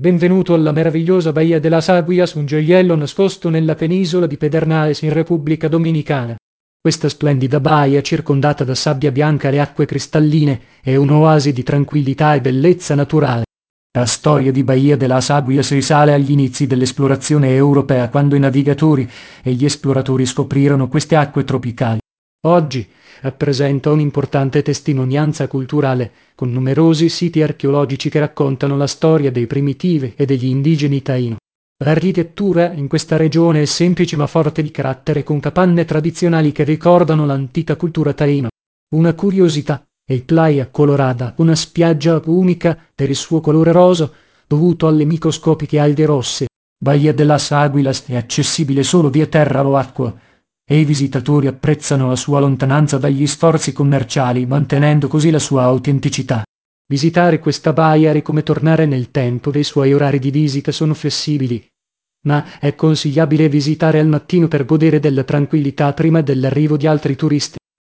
benvenuto alla meravigliosa Baia de las Aguilas, un gioiello nascosto nella penisola di Pedernales in Repubblica Dominicana. Questa splendida baia, circondata da sabbia bianca e acque cristalline, è un'oasi di tranquillità e bellezza naturale. La storia di Baia de las Aguilas risale agli inizi dell'esplorazione europea, quando i navigatori e gli esploratori scoprirono queste acque tropicali. Oggi rappresenta un'importante testimonianza culturale, con numerosi siti archeologici che raccontano la storia dei primitivi e degli indigeni Taino. L'architettura in questa regione è semplice ma forte di carattere, con capanne tradizionali che ricordano l'antica cultura taina. Una curiosità è il Playa Colorada, una spiaggia unica per il suo colore rosa dovuto alle microscopiche alghe rosse. Baia de las Aguilas è accessibile solo via terra o acqua, e i visitatori apprezzano la sua lontananza dagli sforzi commerciali, mantenendo così la sua autenticità. Visitare questa baia è come tornare nel tempo, dei suoi orari di visita sono flessibili, ma è consigliabile visitare al mattino per godere della tranquillità prima dell'arrivo di altri turisti.